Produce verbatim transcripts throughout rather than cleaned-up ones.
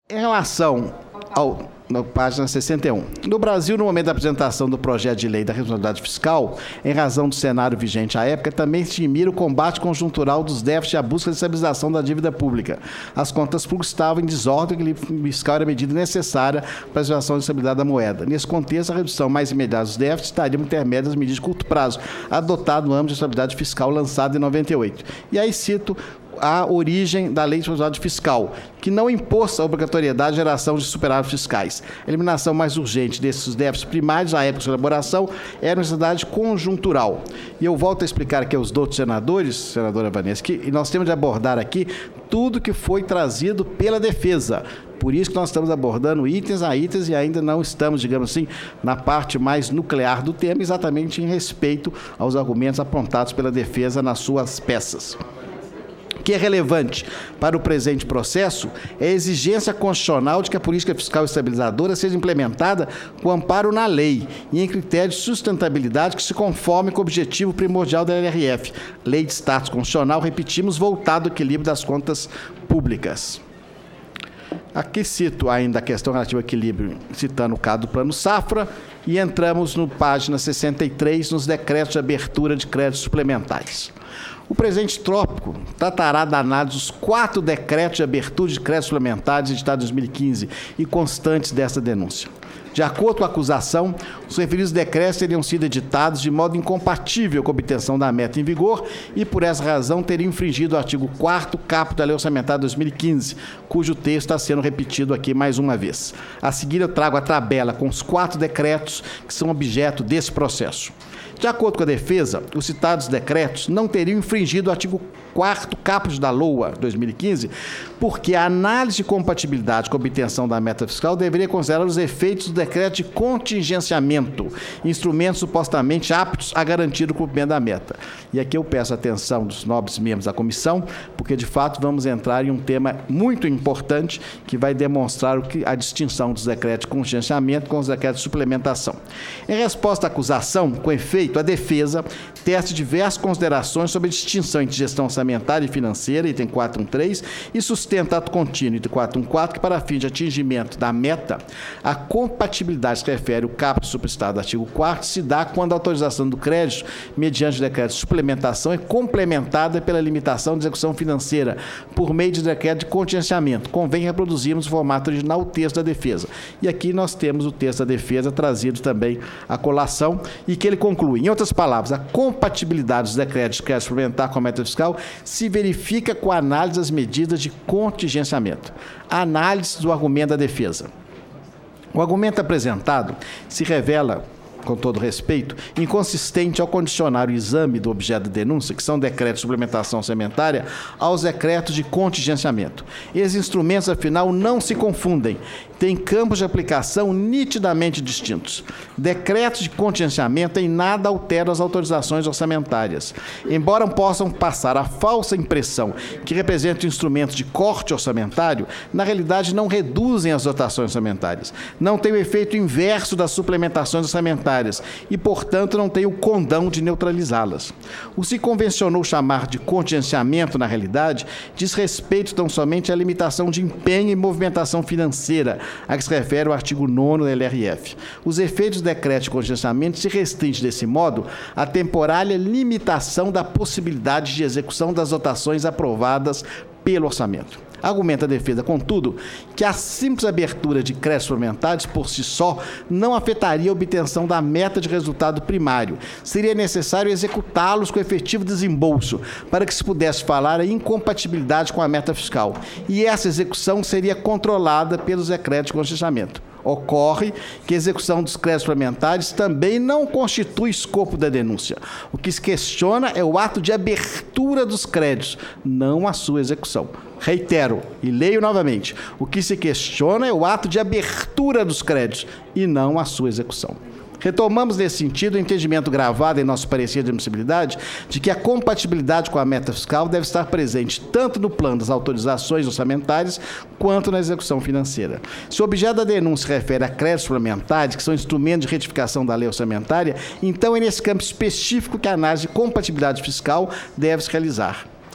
Em relação ao... Na página sessenta e um. No Brasil, no momento da apresentação do projeto de lei da responsabilidade fiscal, em razão do cenário vigente à época, também se mira o combate conjuntural dos déficits e a busca de estabilização da dívida pública. As contas públicas estavam em desordem, o equilíbrio fiscal era a medida necessária para a preservação da estabilidade da moeda. Nesse contexto, a redução mais imediata dos déficits estaria no intermédio das medidas de curto prazo, adotado no âmbito de estabilidade fiscal lançado em noventa e oito. E aí cito a origem da lei de responsabilidade fiscal, que não impôs a obrigatoriedade de geração de superávites fiscais. A eliminação mais urgente desses déficits primários à época de sua elaboração era uma necessidade conjuntural. E eu volto a explicar aqui aos outros senadores, senadora Vanessa, que nós temos de abordar aqui tudo que foi trazido pela defesa. Por isso que nós estamos abordando itens a itens e ainda não estamos, digamos assim, na parte mais nuclear do tema, exatamente em respeito aos argumentos apontados pela defesa nas suas peças. O que é relevante para o presente processo é a exigência constitucional de que a política fiscal estabilizadora seja implementada com amparo na lei e em critérios de sustentabilidade que se conformem com o objetivo primordial da L R F, Lei de Status Constitucional, repetimos, voltado ao equilíbrio das contas públicas. Aqui cito ainda a questão relativa ao equilíbrio, citando o caso do Plano Safra, e entramos no página sessenta e três, nos decretos de abertura de créditos suplementares. O presente tópico tratará da análise dos quatro decretos de abertura de créditos suplementares editados em dois mil e quinze e constantes desta denúncia. De acordo com a acusação, os referidos decretos teriam sido editados de modo incompatível com a obtenção da meta em vigor e, por essa razão, teriam infringido o artigo quarto caput da Lei Orçamentária de dois mil e quinze, cujo texto está sendo repetido aqui mais uma vez. A seguir, eu trago a tabela com os quatro decretos que são objeto desse processo. De acordo com a defesa, os citados decretos não teriam infringido o artigo quarto caput da LOA dois mil e quinze, porque a análise de compatibilidade com a obtenção da meta fiscal deveria considerar os efeitos do decreto de contingenciamento, instrumentos supostamente aptos a garantir o cumprimento da meta. E aqui eu peço a atenção dos nobres membros da comissão, porque de fato vamos entrar em um tema muito importante que vai demonstrar o que, a distinção dos decretos de contingenciamento com os decretos de suplementação. Em resposta à acusação, com efeito, a defesa tece diversas considerações sobre a distinção entre gestão orçamentária e financeira, item quatrocentos e treze, e sustenta ato contínuo, item quatrocentos e quatorze, que para fim de atingimento da meta, a compatibilidade que refere o caput supracitado do artigo quarto se dá quando a autorização do crédito, mediante decreto de suplementação, é complementada pela limitação de execução financeira por meio de decreto de contingenciamento. Convém reproduzirmos o formato original o texto da defesa. E aqui nós temos o texto da defesa trazido também à colação e que ele conclui. Em outras palavras, a compatibilidade dos decretos de crédito suplementar com a meta fiscal se verifica com a análise das medidas de contingenciamento. A análise do argumento da defesa. O argumento apresentado se revela, com todo respeito, inconsistente ao condicionar o exame do objeto da denúncia, que são decretos de suplementação orçamentária, aos decretos de contingenciamento. Esses instrumentos, afinal, não se confundem, têm campos de aplicação nitidamente distintos. Decretos de contingenciamento em nada alteram as autorizações orçamentárias. Embora possam passar a falsa impressão que representam instrumentos de corte orçamentário, na realidade não reduzem as dotações orçamentárias, não têm o efeito inverso das suplementações orçamentárias e, portanto, não têm o condão de neutralizá-las. O que se convencionou chamar de contingenciamento, na realidade, diz respeito tão somente à limitação de empenho e movimentação financeira, a que se refere o artigo nono da L R F. Os efeitos do decreto de contingenciamento se restringem, desse modo, à temporária limitação da possibilidade de execução das dotações aprovadas pelo orçamento. Argumenta a defesa, contudo, que a simples abertura de créditos suplementares por si só não afetaria a obtenção da meta de resultado primário. Seria necessário executá-los com efetivo desembolso para que se pudesse falar em incompatibilidade com a meta fiscal. E essa execução seria controlada pelos decretos de contingenciamento. Ocorre que a execução dos créditos suplementares também não constitui escopo da denúncia. O que se questiona é o ato de abertura dos créditos, não a sua execução. Reitero e leio novamente. O que se questiona é o ato de abertura dos créditos e não a sua execução. Retomamos, nesse sentido, o entendimento gravado em nosso parecer de admissibilidade de que a compatibilidade com a meta fiscal deve estar presente tanto no plano das autorizações orçamentárias quanto na execução financeira. Se o objeto da denúncia se refere a créditos suplementares, que são instrumentos de retificação da lei orçamentária, então é nesse campo específico que a análise de compatibilidade fiscal deve se realizar.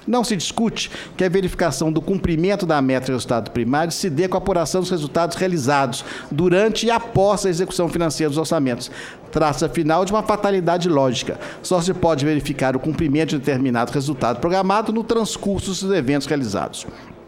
Não se discute que a verificação do cumprimento da meta de resultado primário se dê com a apuração dos resultados realizados durante e após a execução financeira dos orçamentos. Trata-se, afinal, de uma fatalidade lógica. Só se pode verificar o cumprimento de determinado resultado programado no transcurso dos eventos realizados.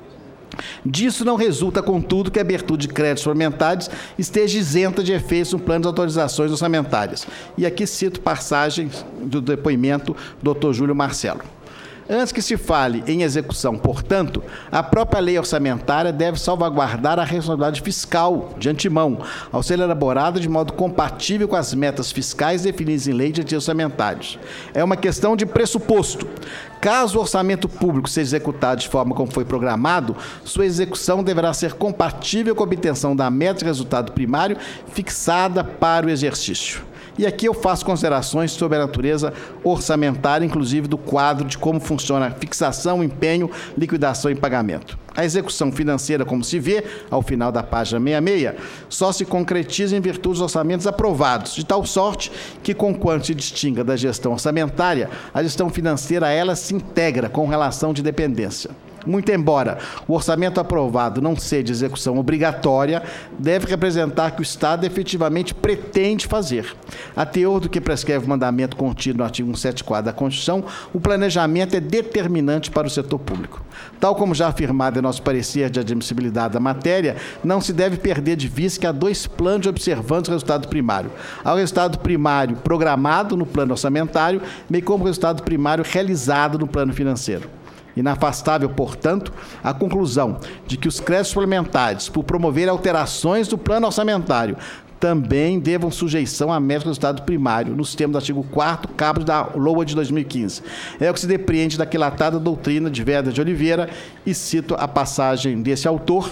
Disso não resulta, contudo, que a abertura de créditos suplementares esteja isenta de efeitos no plano de autorizações orçamentárias. E aqui cito passagens do depoimento do doutor Júlio Marcelo. Antes que se fale em execução, portanto, a própria lei orçamentária deve salvaguardar a responsabilidade fiscal de antemão, ao ser elaborada de modo compatível com as metas fiscais definidas em lei de ativos orçamentários. É uma questão de pressuposto. Caso o orçamento público seja executado de forma como foi programado, sua execução deverá ser compatível com a obtenção da meta de resultado primário fixada para o exercício. E aqui eu faço considerações sobre a natureza orçamentária, inclusive do quadro de como funciona a fixação, empenho, liquidação e pagamento. A execução financeira, como se vê, ao final da página sessenta e seis, só se concretiza em virtude dos orçamentos aprovados, de tal sorte que, conquanto se distinga da gestão orçamentária, a gestão financeira, ela se integra com relação de dependência. Muito embora o orçamento aprovado não seja de execução obrigatória, deve representar que o Estado efetivamente pretende fazer. A teor do que prescreve o mandamento contido no artigo cento e setenta e quatro da Constituição, o planejamento é determinante para o setor público. Tal como já afirmado em nosso parecer de admissibilidade da matéria, não se deve perder de vista que há dois planos de observância do resultado primário. Há o resultado primário programado no plano orçamentário, bem como o resultado primário realizado no plano financeiro. Inafastável, portanto, a conclusão de que os créditos suplementares, por promover alterações do plano orçamentário, também devam sujeição à meta do resultado primário, nos termos do artigo quarto, caput da L O A de dois mil e quinze. É o que se depreende da aquilatada doutrina de Werner de Oliveira, e cito a passagem desse autor,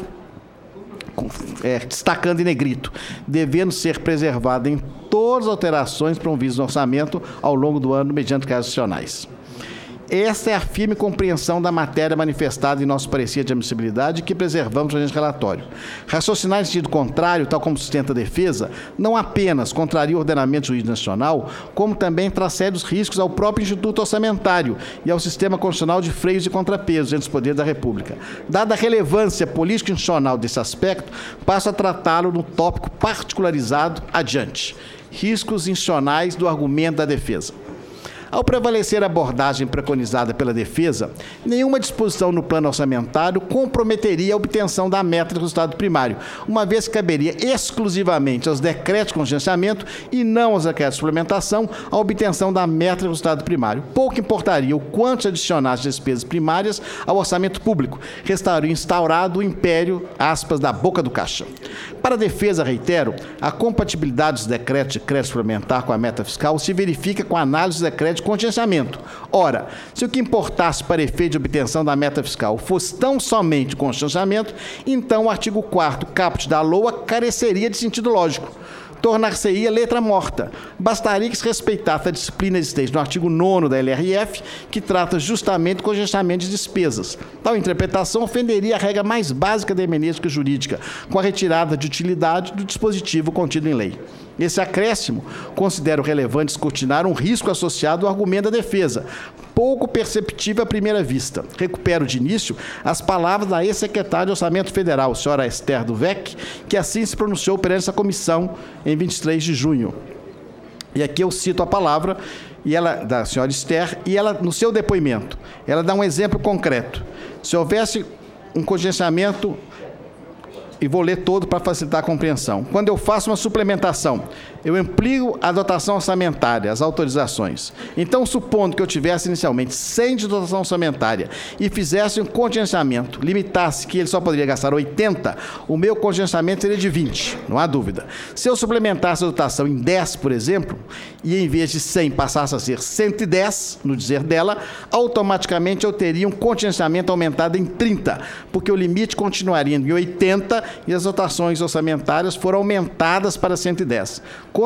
É, destacando em negrito, devendo ser preservada em todas as alterações promovidas no orçamento ao longo do ano mediante casos excepcionais. Essa é a firme compreensão da matéria manifestada em nosso parecer de admissibilidade que preservamos no relatório. Raciocinar em sentido contrário, tal como sustenta a defesa, não apenas contraria o ordenamento jurídico nacional, como também traz sérios riscos ao próprio Instituto Orçamentário e ao sistema constitucional de freios e contrapesos entre os poderes da República. Dada a relevância político-institucional desse aspecto, passo a tratá-lo no tópico particularizado adiante. Riscos institucionais do argumento da defesa. Ao prevalecer a abordagem preconizada pela defesa, nenhuma disposição no plano orçamentário comprometeria a obtenção da meta de resultado primário, uma vez que caberia exclusivamente aos decretos de contingenciamento e não aos decretos de suplementação a obtenção da meta de resultado primário. Pouco importaria o quanto se adicionasse de despesas primárias ao orçamento público, restaria instaurado o império, aspas, da boca do caixa. Para a defesa, reitero, a compatibilidade dos decretos de crédito suplementar com a meta fiscal se verifica com a análise dos decretos de contingenciamento. Ora, se o que importasse para efeito de obtenção da meta fiscal fosse tão somente o contingenciamento, então o artigo quarto caput da L O A careceria de sentido lógico. Tornar-se-ia letra morta. Bastaria que se respeitasse a disciplina existente no artigo nono da L R F, que trata justamente do contingenciamento de despesas. Tal interpretação ofenderia a regra mais básica da hermenêutica jurídica, com a retirada de utilidade do dispositivo contido em lei. Esse acréscimo considero relevante escrutinar um risco associado ao argumento da defesa, pouco perceptível à primeira vista. Recupero de início as palavras da ex-secretária de Orçamento Federal, senhora Esther Duvec, que assim se pronunciou perante essa comissão em vinte e três de junho. E aqui eu cito a palavra e ela, da senhora Esther, e ela, no seu depoimento, ela dá um exemplo concreto. Se houvesse um contingenciamento, e vou ler todo para facilitar a compreensão. Quando eu faço uma suplementação, eu amplio a dotação orçamentária, as autorizações. Então, supondo que eu tivesse inicialmente cem de dotação orçamentária e fizesse um contingenciamento, limitasse que ele só poderia gastar oitenta, o meu contingenciamento seria de vinte, não há dúvida. Se eu suplementasse a dotação em dez, por exemplo, e em vez de cem passasse a ser cento e dez, no dizer dela, automaticamente eu teria um contingenciamento aumentado em trinta, porque o limite continuaria em oitenta e as dotações orçamentárias foram aumentadas para cento e dez.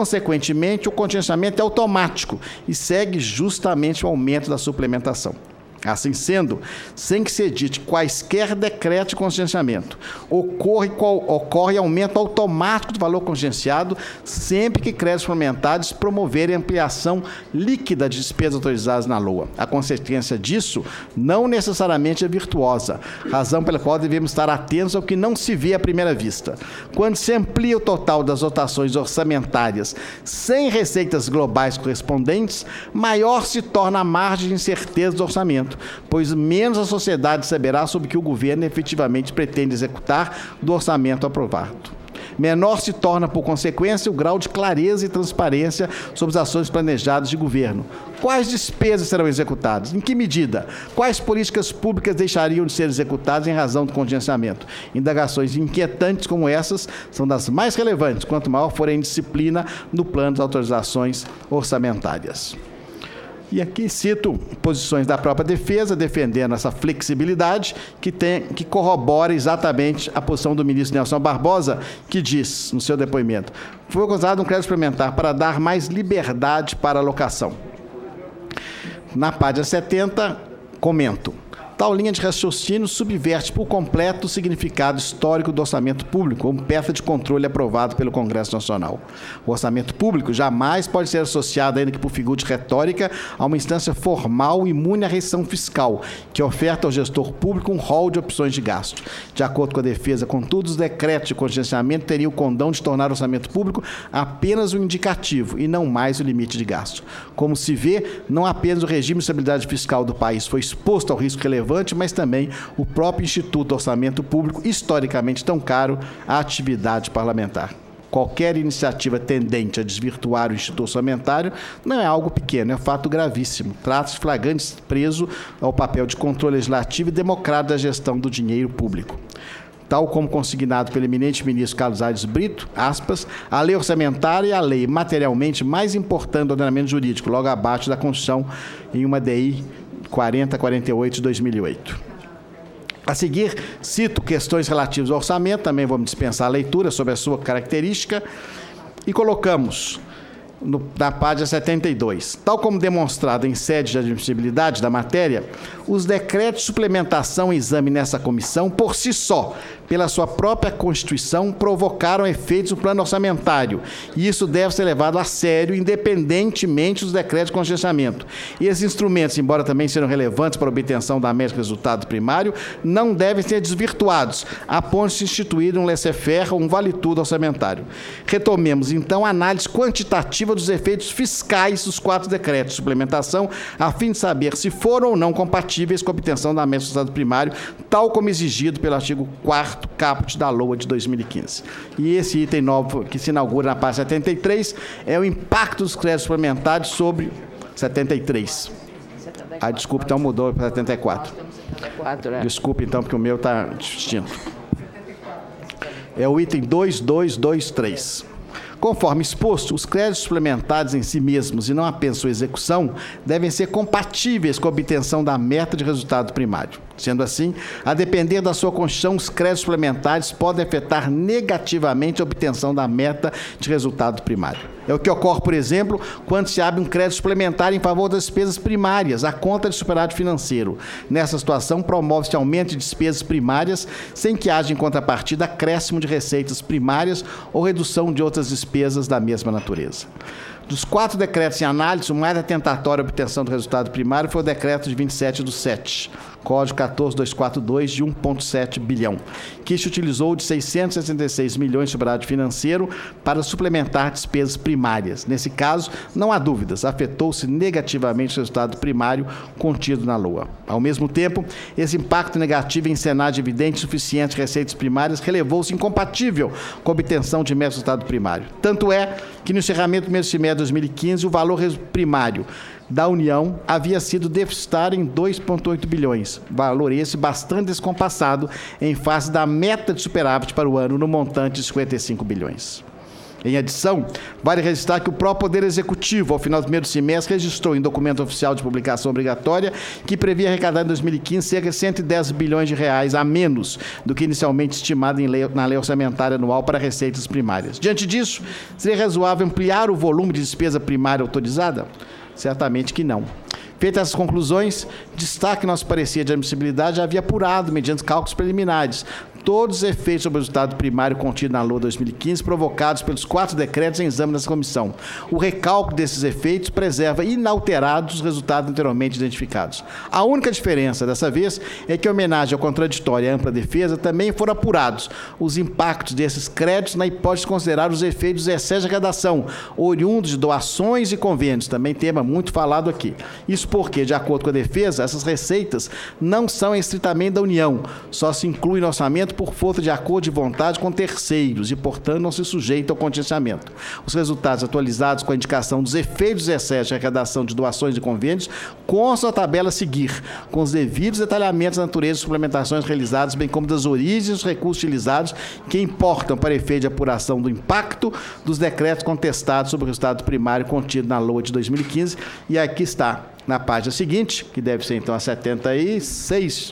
Consequentemente, o contingenciamento é automático e segue justamente o aumento da suplementação. Assim sendo, sem que se edite quaisquer decreto de contingenciamento, ocorre, qual, ocorre aumento automático do valor contingenciado sempre que créditos suplementares promoverem ampliação líquida de despesas autorizadas na LOA. A consequência disso não necessariamente é virtuosa, razão pela qual devemos estar atentos ao que não se vê à primeira vista. Quando se amplia o total das dotações orçamentárias sem receitas globais correspondentes, maior se torna a margem de incerteza do orçamento, pois menos a sociedade saberá sobre o que o governo efetivamente pretende executar do orçamento aprovado. Menor se torna, por consequência, o grau de clareza e transparência sobre as ações planejadas de governo. Quais despesas serão executadas? Em que medida? Quais políticas públicas deixariam de ser executadas em razão do contingenciamento? Indagações inquietantes como essas são das mais relevantes, quanto maior for a indisciplina no plano das autorizações orçamentárias. E aqui cito posições da própria defesa, defendendo essa flexibilidade, que, tem, que corrobora exatamente a posição do ministro Nelson Barbosa, que diz, no seu depoimento, foi usado um crédito suplementar para dar mais liberdade para a alocação. Na página setenta, comento. Tal linha de raciocínio subverte por completo o significado histórico do orçamento público, como peça de controle aprovado pelo Congresso Nacional. O orçamento público jamais pode ser associado, ainda que por figura de retórica, a uma instância formal imune à restrição fiscal, que oferta ao gestor público um rol de opções de gasto. De acordo com a defesa, contudo, os decretos de contingenciamento teriam o condão de tornar o orçamento público apenas um indicativo e não mais o limite de gasto. Como se vê, não apenas o regime de estabilidade fiscal do país foi exposto ao risco relevante, mas também o próprio Instituto do Orçamento Público, historicamente tão caro à atividade parlamentar. Qualquer iniciativa tendente a desvirtuar o Instituto Orçamentário não é algo pequeno, é um fato gravíssimo. Trata-se de flagrante desprezo ao papel de controle legislativo e democrático da gestão do dinheiro público. Tal como consignado pelo eminente ministro Carlos Aires Brito, aspas, a lei orçamentária é a lei materialmente mais importante do ordenamento jurídico, logo abaixo da Constituição, em uma D I quarenta quarenta e oito de dois mil e oito. A seguir, cito questões relativas ao orçamento, também vamos dispensar a leitura sobre a sua característica, e colocamos no, na página setenta e dois. Tal como demonstrado em sede de admissibilidade da matéria, os decretos de suplementação e exame nessa comissão, por si só, pela sua própria Constituição, provocaram efeitos no plano orçamentário, e isso deve ser levado a sério, independentemente dos decretos de contingenciamento. E esses instrumentos, embora também sejam relevantes para a obtenção da meta de resultado primário, não devem ser desvirtuados, a ponto de se instituir um laissez-faire ou um vale-tudo orçamentário. Retomemos, então, a análise quantitativa dos efeitos fiscais dos quatro decretos de suplementação, a fim de saber se foram ou não compatíveis com a obtenção da meta de resultado primário, tal como exigido pelo artigo quarto caput da LOA de dois mil e quinze. E esse item novo que se inaugura na página setenta e três é o impacto dos créditos suplementares sobre setenta e três. Ah, desculpe, então mudou para setenta e quatro. Desculpe, então, porque o meu está distinto. É o item dois dois dois três. Conforme exposto, os créditos suplementares em si mesmos e não apenas sua execução devem ser compatíveis com a obtenção da meta de resultado primário. Sendo assim, a depender da sua Constituição, os créditos suplementares podem afetar negativamente a obtenção da meta de resultado primário. É o que ocorre, por exemplo, quando se abre um crédito suplementar em favor das despesas primárias, a conta de superávit financeiro. Nessa situação, promove-se aumento de despesas primárias sem que haja, em contrapartida, acréscimo de receitas primárias ou redução de outras despesas da mesma natureza. Dos quatro decretos em análise, o mais atentatório à obtenção do resultado primário foi o decreto de vinte e sete do sete, Código quatorze mil duzentos e quarenta e dois, de um vírgula sete bilhão, que se utilizou de seiscentos e sessenta e seis milhões de superávit financeiro para suplementar despesas primárias. Nesse caso, não há dúvidas, afetou-se negativamente o resultado primário contido na LOA. Ao mesmo tempo, esse impacto negativo em cenário de evidente insuficiente de receitas primárias relevou-se incompatível com a obtenção de mero resultado primário. Tanto é que no encerramento do primeiro semestre de dois mil e quinze, o valor primário da União havia sido deficitário em dois vírgula oito bilhões, valor esse bastante descompassado em face da meta de superávit para o ano no montante de cinquenta e cinco bilhões. Em adição, vale registrar que o próprio Poder Executivo, ao final do primeiro semestre, registrou em documento oficial de publicação obrigatória que previa arrecadar em dois mil e quinze cerca de cento e dez bilhões de reais a menos do que inicialmente estimado em lei, na lei orçamentária anual para receitas primárias. Diante disso, seria razoável ampliar o volume de despesa primária autorizada? Certamente que não. Feitas essas conclusões, destaque nosso parecer de admissibilidade já havia apurado, mediante cálculos preliminares, todos os efeitos sobre o resultado primário contido na L O A dois mil e quinze, provocados pelos quatro decretos em exame dessa comissão. O recálculo desses efeitos preserva inalterados os resultados anteriormente identificados. A única diferença, dessa vez, é que, em homenagem ao contraditório e à ampla defesa, também foram apurados os impactos desses créditos na hipótese de considerar os efeitos dos excessos de arrecadação, oriundos de doações e convênios, também tema muito falado aqui. Isso porque, de acordo com a defesa, essas receitas não são estritamente da União, só se incluem no orçamento por força de acordo de vontade com terceiros e, portanto, não se sujeita ao contingenciamento. Os resultados atualizados com a indicação dos efeitos dos excessos de arrecadação de doações e convênios constam a tabela a seguir, com os devidos detalhamentos da natureza de suplementações realizadas, bem como das origens dos recursos utilizados, que importam para efeito de apuração do impacto dos decretos contestados sobre o resultado primário contido na L O A de dois mil e quinze. E aqui está, na página seguinte, que deve ser então a setenta e seis,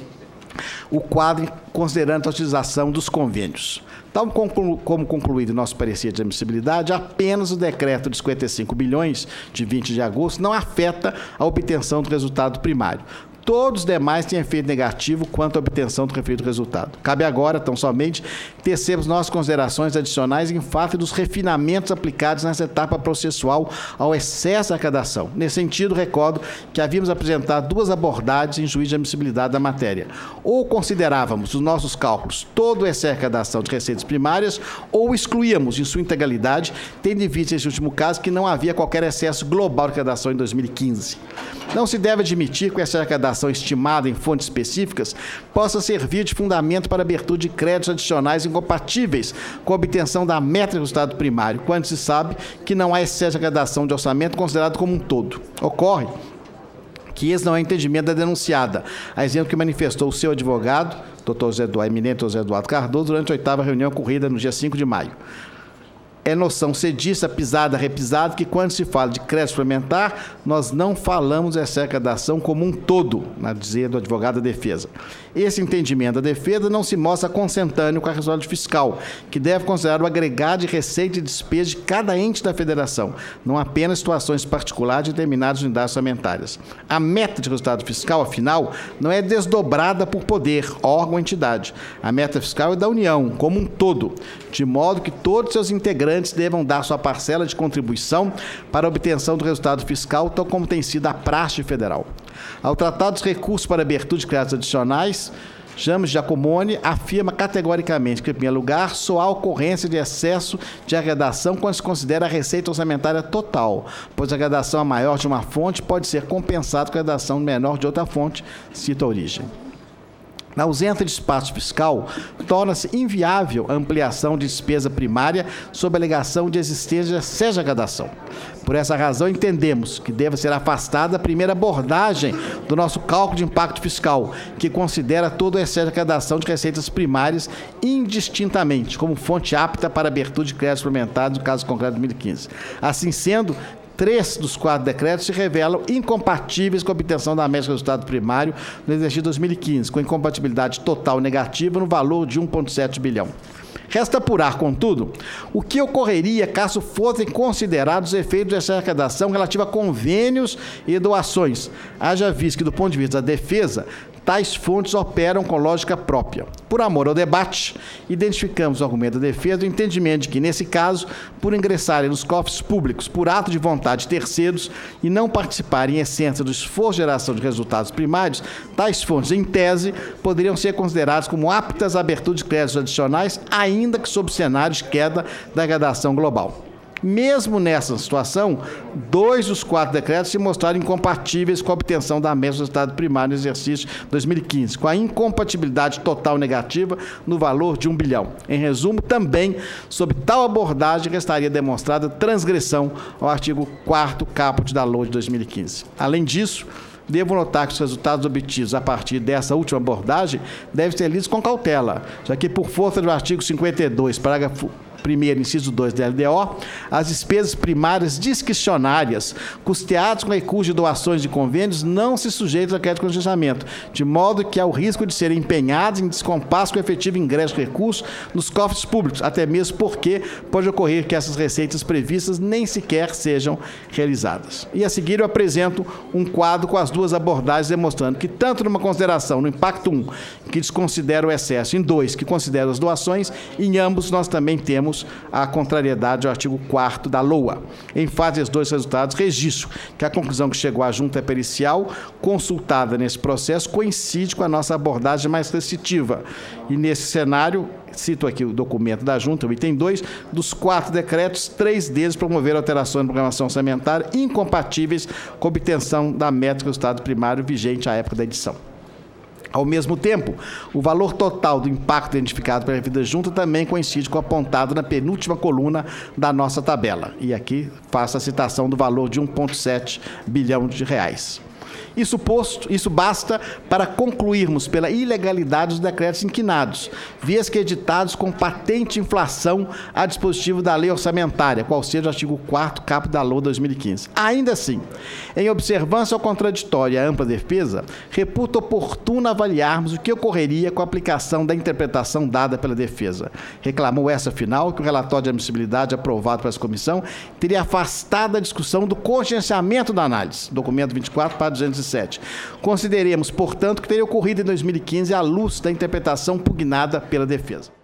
o quadro considerando a utilização dos convênios. Tal como concluído em nosso parecer de admissibilidade, apenas o decreto de cinquenta e cinco bilhões de vinte de agosto não afeta a obtenção do resultado primário. Todos os demais têm efeito negativo quanto à obtenção do referido resultado. Cabe agora, tão somente, tecermos nossas considerações adicionais em face dos refinamentos aplicados nessa etapa processual ao excesso de arrecadação. Nesse sentido, recordo que havíamos apresentado duas abordagens em juízo de admissibilidade da matéria. Ou considerávamos, nos nossos cálculos, todo o excesso de arrecadação de receitas primárias, ou excluíamos, em sua integralidade, tendo em vista, nesse último caso, que não havia qualquer excesso global de arrecadação em dois mil e quinze. Não se deve admitir que o excesso de arrecadação estimada em fontes específicas possa servir de fundamento para a abertura de créditos adicionais incompatíveis com a obtenção da meta de resultado primário, quando se sabe que não há excesso de arrecadação de orçamento considerado como um todo. Ocorre que esse não é o entendimento da denunciada, a exemplo que manifestou o seu advogado, doutor José Eduardo, eminente doutor José Eduardo Cardoso, durante a oitava reunião ocorrida no dia cinco de maio. É noção cedista, pisada, repisada, que quando se fala de crédito suplementar, nós não falamos dessa arrecadação como um todo, na dizer do advogado da defesa. Esse entendimento da defesa não se mostra consentâneo com a responsabilidade fiscal, que deve considerar o agregado de receita e despesa de cada ente da federação, não apenas situações particulares de determinadas unidades orçamentárias. A meta de resultado fiscal, afinal, não é desdobrada por poder, órgão ou entidade. A meta fiscal é da União, como um todo, de modo que todos seus integrantes devam dar sua parcela de contribuição para a obtenção do resultado fiscal, tal como tem sido a praxe federal. Ao tratar dos recursos para abertura de créditos adicionais, James Giacomoni afirma categoricamente que, em primeiro lugar, só há ocorrência de excesso de arrecadação quando se considera a receita orçamentária total, pois a arrecadação maior de uma fonte pode ser compensada com a arrecadação menor de outra fonte, cita a origem. Na ausência de espaço fiscal, torna-se inviável a ampliação de despesa primária sob a alegação de existência de excesso de arrecadação. Por essa razão, entendemos que deve ser afastada a primeira abordagem do nosso cálculo de impacto fiscal, que considera todo o excesso de arrecadação de receitas primárias indistintamente como fonte apta para abertura de créditos suplementares no caso concreto de dois mil e quinze. Assim sendo, três dos quatro decretos se revelam incompatíveis com a obtenção da meta de resultado primário no exercício dois mil e quinze, com incompatibilidade total negativa no valor de um vírgula sete bilhão. Resta apurar, contudo, o que ocorreria caso fossem considerados os efeitos dessa arrecadação relativa a convênios e doações, haja visto que, do ponto de vista da defesa, tais fontes operam com lógica própria. Por amor ao debate, identificamos o argumento da defesa, o entendimento de que, nesse caso, por ingressarem nos cofres públicos por ato de vontade de terceiros e não participarem em essência do esforço de geração de resultados primários, tais fontes, em tese, poderiam ser consideradas como aptas à abertura de créditos adicionais, ainda que sob cenário de queda da arrecadação global. Mesmo nessa situação, dois dos quatro decretos se mostraram incompatíveis com a obtenção da meta do resultado primário no exercício dois mil e quinze, com a incompatibilidade total negativa no valor de um bilhão. Em resumo, também, sob tal abordagem, restaria demonstrada transgressão ao artigo quarto caput da L O A de dois mil e quinze. Além disso, devo notar que os resultados obtidos a partir dessa última abordagem devem ser lidos com cautela, já que, por força do artigo cinquenta e dois, parágrafo primeiro, inciso dois da L D O, as despesas primárias discricionárias, custeadas com recursos de doações de convênios, não se sujeitam a crédito de contingenciamento, de modo que há o risco de serem empenhados em descompasso com o efetivo ingresso de recursos nos cofres públicos, até mesmo porque pode ocorrer que essas receitas previstas nem sequer sejam realizadas. E a seguir eu apresento um quadro com as duas abordagens, demonstrando que tanto numa consideração, no impacto um, que desconsidera o excesso, em dois, que considera as doações, em ambos nós também temos a contrariedade ao artigo quarto da L O A. Em face desses dois resultados, registro que a conclusão que chegou à junta pericial consultada nesse processo coincide com a nossa abordagem mais restritiva. E nesse cenário, cito aqui o documento da junta, o item dois, dos quatro decretos, três deles promoveram alterações na programação orçamentária incompatíveis com a obtenção da métrica do estado primário vigente à época da edição. Ao mesmo tempo, o valor total do impacto identificado pela revista junta também coincide com o apontado na penúltima coluna da nossa tabela. E aqui faço a citação do valor de um vírgula sete bilhão de reais. Isso posto, isso basta para concluirmos pela ilegalidade dos decretos inquinados, vias que editados com patente inflação a dispositivo da lei orçamentária, qual seja o artigo quarto caput da L O A dois mil e quinze. Ainda assim, em observância ao contraditório e à ampla defesa, reputo oportuno avaliarmos o que ocorreria com a aplicação da interpretação dada pela defesa. Reclamou essa, afinal, que o relatório de admissibilidade aprovado pela comissão teria afastado a discussão do contingenciamento da análise, documento vinte e quatro, página duzentos e sete. Consideremos, portanto, que teria ocorrido em dois mil e quinze à luz da interpretação pugnada pela defesa.